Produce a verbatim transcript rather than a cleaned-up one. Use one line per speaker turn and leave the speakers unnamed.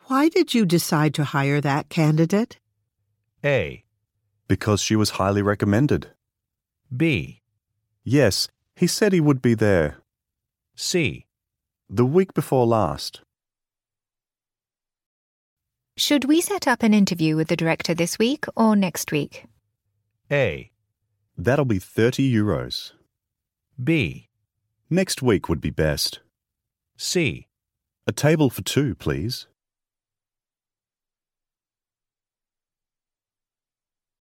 Why did you decide to hire that candidate?
A.
Because she was highly recommended.
B.
Yes, he said he would be there.
C.
The week before last.
Should we set up an interview with the director this week or next week?
A.
That'll be thirty euros.
B.
Next week would be best.
C.
A table for two, please.